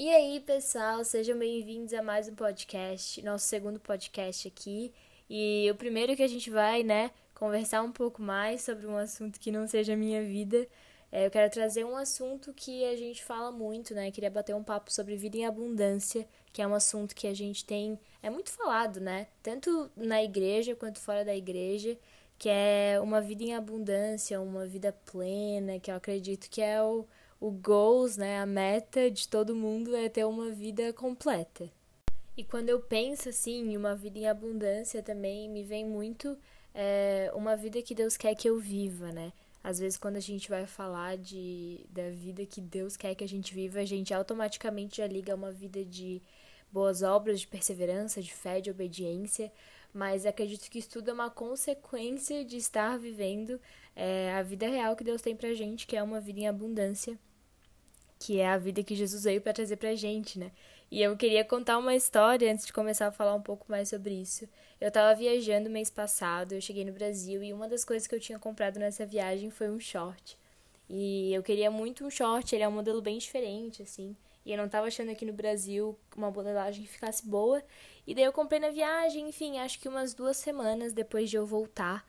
E aí, pessoal, sejam bem-vindos a mais um podcast, nosso segundo podcast aqui. E o primeiro que a gente vai, conversar um pouco mais sobre um assunto que não seja a minha vida. Eu quero trazer um assunto que a gente fala muito, né? Queria bater um papo sobre vida em abundância, que é um assunto que a gente é muito falado, né? Tanto na igreja quanto fora da igreja, que é uma vida em abundância, uma vida plena, que eu acredito que é o goals, né, a meta de todo mundo é ter uma vida completa. E quando eu penso assim em uma vida em abundância também me vem muito uma vida que Deus quer que eu viva, né? Às vezes quando a gente vai falar da vida que Deus quer que a gente viva, a gente automaticamente já liga a uma vida de boas obras, de perseverança, de fé, de obediência, mas acredito que isso tudo é uma consequência de estar vivendo a vida real que Deus tem pra gente, que é uma vida em abundância, que é a vida que Jesus veio para trazer pra gente, né? E eu queria contar uma história antes de começar a falar um pouco mais sobre isso. Eu tava viajando mês passado, eu cheguei no Brasil e uma das coisas que eu tinha comprado nessa viagem foi um short. E eu queria muito um short, ele é um modelo bem diferente, assim. E eu não tava achando aqui no Brasil uma modelagem que ficasse boa. E daí eu comprei na viagem, enfim, acho que umas 2 semanas depois de eu voltar,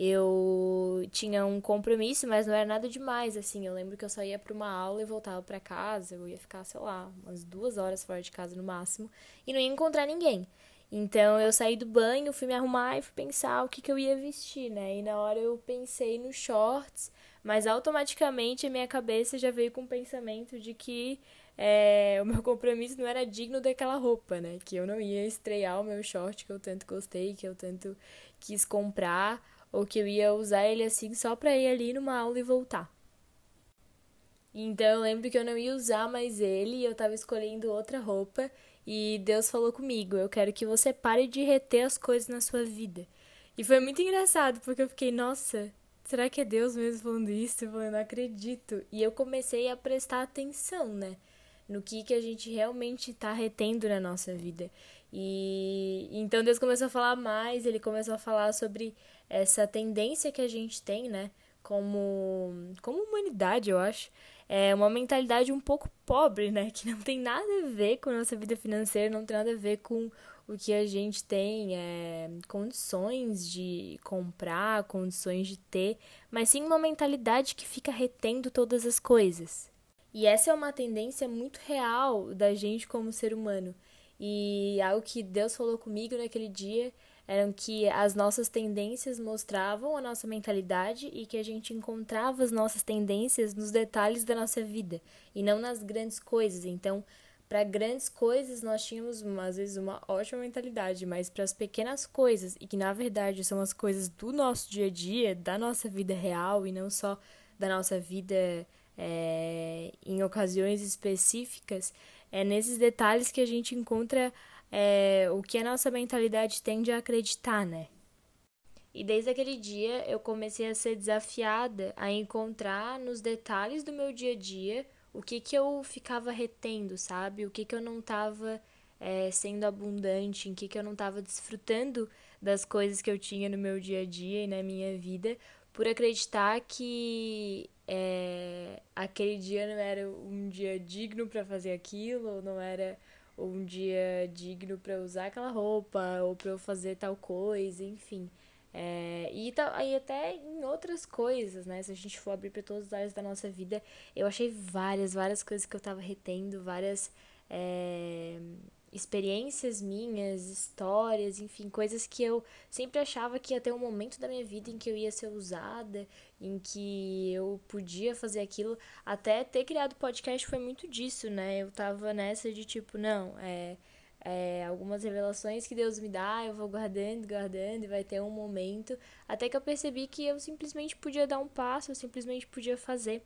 eu tinha um compromisso, mas não era nada demais, assim. Eu lembro que eu só ia pra uma aula e voltava pra casa. Eu ia ficar, sei lá, umas 2 horas fora de casa no máximo. E não ia encontrar ninguém. Então eu saí do banho, fui me arrumar e fui pensar o que eu ia vestir, né? E na hora eu pensei nos shorts, mas automaticamente a minha cabeça já veio com o pensamento de que o meu compromisso não era digno daquela roupa, né? Que eu não ia estrear o meu short que eu tanto gostei, que eu tanto quis comprar, ou que eu ia usar ele assim só pra ir ali numa aula e voltar. Então eu lembro que eu não ia usar mais ele e eu tava escolhendo outra roupa e Deus falou comigo, eu quero que você pare de reter as coisas na sua vida. E foi muito engraçado, porque eu fiquei, nossa, será que é Deus mesmo falando isso? Eu falei, não acredito. E eu comecei a prestar atenção, né? No que a gente realmente tá retendo na nossa vida. E então Deus começou a falar mais, ele começou a falar sobre essa tendência que a gente tem, né? Como humanidade, eu acho. É uma mentalidade um pouco pobre, né? Que não tem nada a ver com a nossa vida financeira, não tem nada a ver com o que a gente tem, condições de comprar, condições de ter, mas sim uma mentalidade que fica retendo todas as coisas. E essa é uma tendência muito real da gente como ser humano. E algo que Deus falou comigo naquele dia eram que as nossas tendências mostravam a nossa mentalidade e que a gente encontrava as nossas tendências nos detalhes da nossa vida e não nas grandes coisas. Então, para grandes coisas nós tínhamos às vezes uma ótima mentalidade, mas para as pequenas coisas, e que na verdade são as coisas do nosso dia a dia, da nossa vida real e não só da nossa vida em ocasiões específicas, é nesses detalhes que a gente encontra o que a nossa mentalidade tende a acreditar, né? E desde aquele dia eu comecei a ser desafiada a encontrar nos detalhes do meu dia a dia o que eu ficava retendo, sabe? O que eu não estava sendo abundante, em que eu não estava desfrutando das coisas que eu tinha no meu dia a dia e na minha vida, por acreditar que aquele dia não era um dia digno para fazer aquilo, não era um dia digno para usar aquela roupa ou para eu fazer tal coisa, enfim. E até em outras coisas, né? Se a gente for abrir para todas as áreas da nossa vida, eu achei várias coisas que eu tava retendo, várias experiências minhas, histórias, enfim, coisas que eu sempre achava que ia ter um momento da minha vida em que eu ia ser usada, em que eu podia fazer aquilo. Até ter criado podcast foi muito disso, né? Eu tava nessa de tipo, não, algumas revelações que Deus me dá, eu vou guardando, e vai ter um momento. Até que eu percebi que eu simplesmente podia dar um passo, eu simplesmente podia fazer.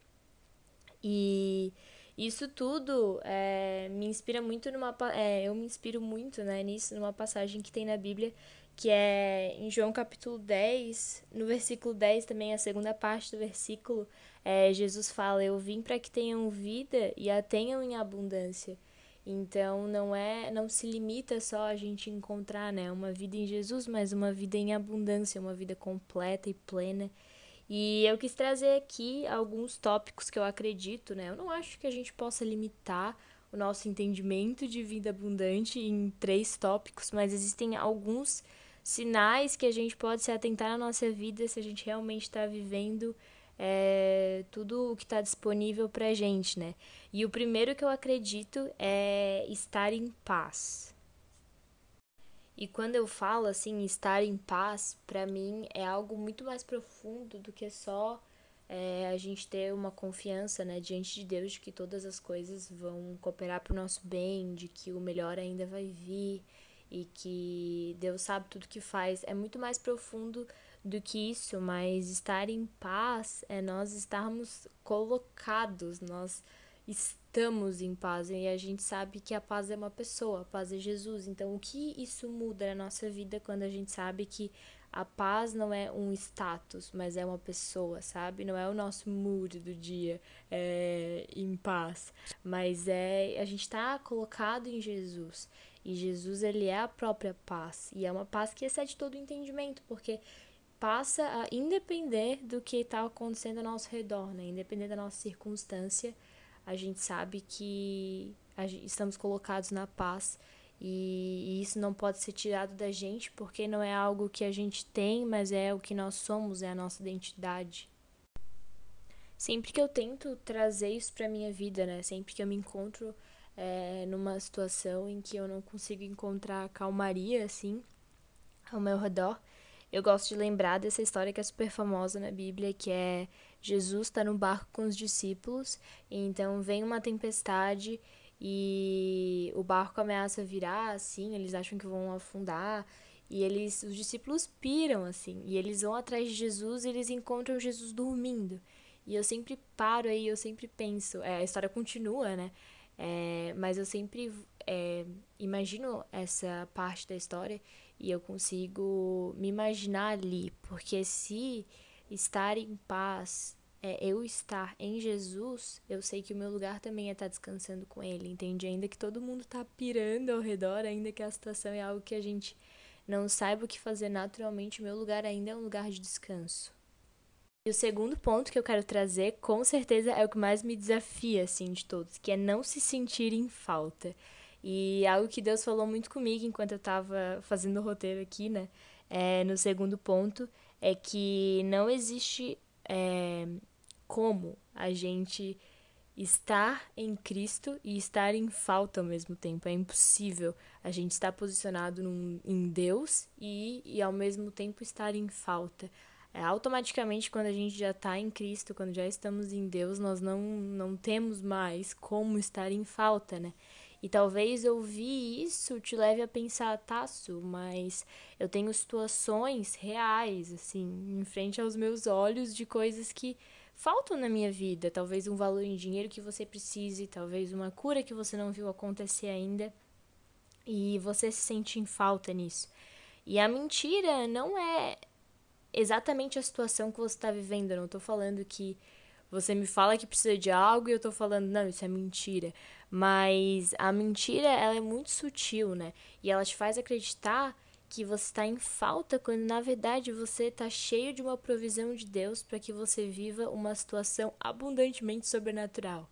E isso tudo me inspira muito eu me inspiro muito, né, nisso, numa passagem que tem na Bíblia, que é em João capítulo 10 no versículo 10 também, a segunda parte do versículo, Jesus fala, eu vim para que tenham vida e a tenham em abundância. Então não se limita só a gente encontrar, né, uma vida em Jesus, mas uma vida em abundância, uma vida completa e plena. E eu quis trazer aqui alguns tópicos que eu acredito, né? Eu não acho que a gente possa limitar o nosso entendimento de vida abundante em 3 tópicos, mas existem alguns sinais que a gente pode se atentar na nossa vida se a gente realmente está vivendo tudo o que está disponível para a gente, né? E o primeiro que eu acredito é estar em paz. E quando eu falo assim, estar em paz, para mim é algo muito mais profundo do que só a gente ter uma confiança, né, diante de Deus de que todas as coisas vão cooperar para o nosso bem, de que o melhor ainda vai vir e que Deus sabe tudo que faz. É muito mais profundo do que isso, mas estar em paz é nós estarmos colocados, nós estamos em paz e a gente sabe que a paz é uma pessoa, a paz é Jesus. Então, o que isso muda na nossa vida quando a gente sabe que a paz não é um status, mas é uma pessoa, sabe? Não é o nosso mood do dia em paz, mas a gente está colocado em Jesus. E Jesus, ele é a própria paz. E é uma paz que excede todo o entendimento, porque passa a independer do que está acontecendo ao nosso redor, né? Independente da nossa circunstância, a gente sabe que estamos colocados na paz e isso não pode ser tirado da gente porque não é algo que a gente tem, mas é o que nós somos, é a nossa identidade. Sempre que eu tento trazer isso para minha vida, né? Sempre que eu me encontro numa situação em que eu não consigo encontrar calmaria, assim, ao meu redor, eu gosto de lembrar dessa história que é super famosa na Bíblia, que é Jesus está no barco com os discípulos, e então vem uma tempestade e o barco ameaça virar, assim, eles acham que vão afundar, e os discípulos piram, assim, e eles vão atrás de Jesus e eles encontram Jesus dormindo. E eu sempre paro aí, eu sempre penso, a história continua, né? Mas eu sempre imagino essa parte da história e eu consigo me imaginar ali, porque se estar em paz eu estar em Jesus, eu sei que o meu lugar também é estar descansando com Ele, entende? Ainda que todo mundo tá pirando ao redor, ainda que a situação é algo que a gente não saiba o que fazer naturalmente, o meu lugar ainda é um lugar de descanso. E o segundo ponto que eu quero trazer, com certeza, é o que mais me desafia, assim, de todos, que é não se sentir em falta. E algo que Deus falou muito comigo enquanto eu tava fazendo o roteiro aqui, né? No segundo ponto, é que não existe como a gente estar em Cristo e estar em falta ao mesmo tempo. É impossível a gente estar posicionado em Deus e ao mesmo tempo estar em falta. Automaticamente, quando a gente já está em Cristo, quando já estamos em Deus, nós não temos mais como estar em falta, né? E talvez ouvir isso te leve a pensar, Tasso, mas eu tenho situações reais, assim, em frente aos meus olhos de coisas que faltam na minha vida. Talvez um valor em dinheiro que você precise, talvez uma cura que você não viu acontecer ainda. E você se sente em falta nisso. E a mentira não é exatamente a situação que você está vivendo. Eu não estou falando que você me fala que precisa de algo e eu tô falando, não, isso é mentira. Mas a mentira, ela é muito sutil, né? E ela te faz acreditar que você está em falta quando na verdade você está cheio de uma provisão de Deus para que você viva uma situação abundantemente sobrenatural.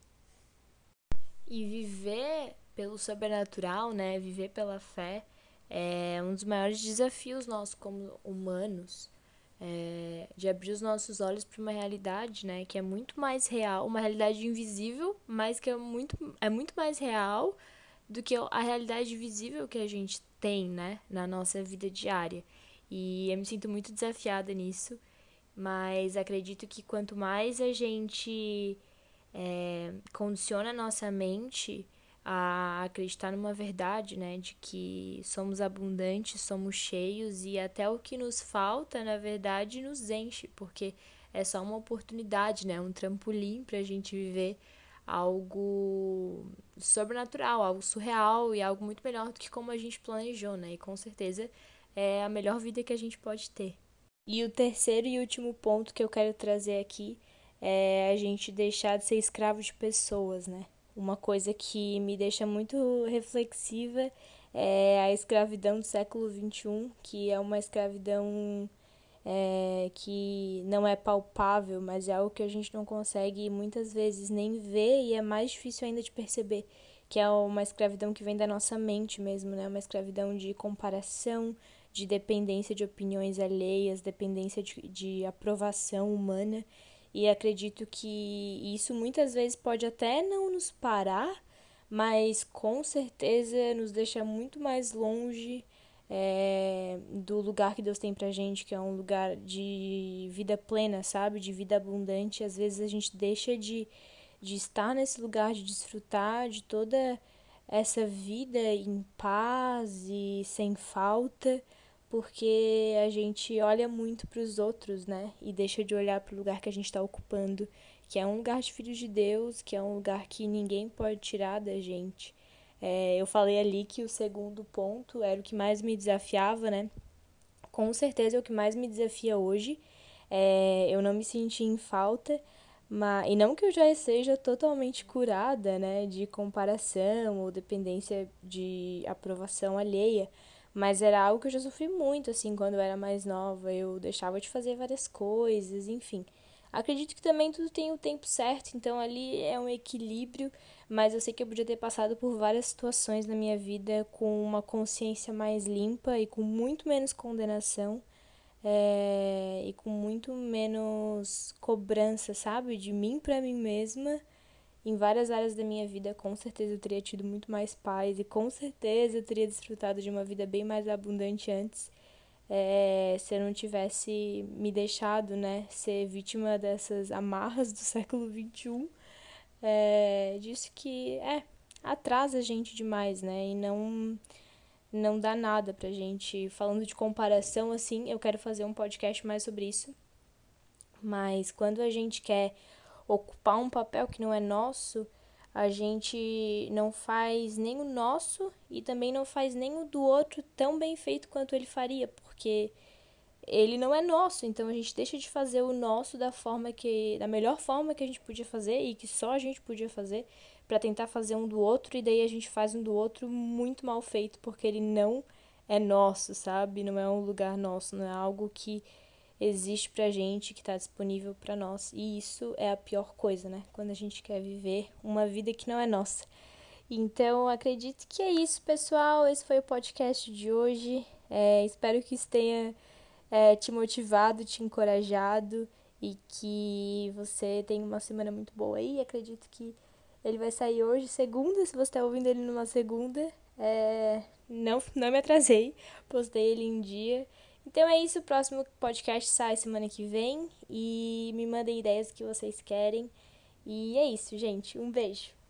E viver pelo sobrenatural, né? Viver pela fé é um dos maiores desafios nossos como humanos. De abrir os nossos olhos para uma realidade, né, que é muito mais real, uma realidade invisível, mas que é muito mais real do que a realidade visível que a gente tem, né, na nossa vida diária. E eu me sinto muito desafiada nisso, mas acredito que quanto mais a gente condiciona a nossa mente a acreditar numa verdade, né, de que somos abundantes, somos cheios e até o que nos falta, na verdade, nos enche, porque é só uma oportunidade, né, um trampolim para a gente viver algo sobrenatural, algo surreal e algo muito melhor do que como a gente planejou, né, e com certeza é a melhor vida que a gente pode ter. E o terceiro e último ponto que eu quero trazer aqui é a gente deixar de ser escravo de pessoas, né? Uma coisa que me deixa muito reflexiva é a escravidão do século XXI, que é uma escravidão que não é palpável, mas é algo que a gente não consegue muitas vezes nem ver e é mais difícil ainda de perceber, que é uma escravidão que vem da nossa mente mesmo, né? Uma escravidão de comparação, de dependência de opiniões alheias, dependência de aprovação humana. E acredito que isso muitas vezes pode até não nos parar, mas com certeza nos deixa muito mais longe do lugar que Deus tem pra gente, que é um lugar de vida plena, sabe? De vida abundante. Às vezes a gente deixa de estar nesse lugar, de desfrutar de toda essa vida em paz e sem falta, porque a gente olha muito para os outros, né? E deixa de olhar para o lugar que a gente está ocupando, que é um lugar de filhos de Deus, que é um lugar que ninguém pode tirar da gente. Eu falei ali que o segundo ponto era o que mais me desafiava, né? Com certeza é o que mais me desafia hoje. Eu não me senti em falta, e não que eu já seja totalmente curada, né, de comparação ou dependência de aprovação alheia, mas era algo que eu já sofri muito, assim, quando eu era mais nova. Eu deixava de fazer várias coisas, enfim. Acredito que também tudo tem o tempo certo, então ali é um equilíbrio, mas eu sei que eu podia ter passado por várias situações na minha vida com uma consciência mais limpa e com muito menos condenação, e com muito menos cobrança, sabe? De mim pra mim mesma. Em várias áreas da minha vida, com certeza eu teria tido muito mais paz e com certeza eu teria desfrutado de uma vida bem mais abundante antes, se eu não tivesse me deixado, né, ser vítima dessas amarras do século XXI, disso que atrasa a gente demais, né, e não dá nada pra gente. Falando de comparação, assim, eu quero fazer um podcast mais sobre isso, mas quando a gente quer ocupar um papel que não é nosso, a gente não faz nem o nosso e também não faz nem o do outro tão bem feito quanto ele faria, porque ele não é nosso, então a gente deixa de fazer o nosso da melhor forma que a gente podia fazer e que só a gente podia fazer, para tentar fazer um do outro, e daí a gente faz um do outro muito mal feito, porque ele não é nosso, sabe? Não é um lugar nosso, não é algo que existe pra gente, que tá disponível pra nós. E isso é a pior coisa, né? Quando a gente quer viver uma vida que não é nossa. Então, acredito que é isso, pessoal. Esse foi o podcast de hoje. Espero que isso tenha te motivado, te encorajado e que você tenha uma semana muito boa aí. Acredito que ele vai sair hoje, segunda, se você está ouvindo ele numa segunda. Não me atrasei, postei ele em dia. Então é isso, o próximo podcast sai semana que vem e me mandem ideias que vocês querem. E é isso, gente. Um beijo.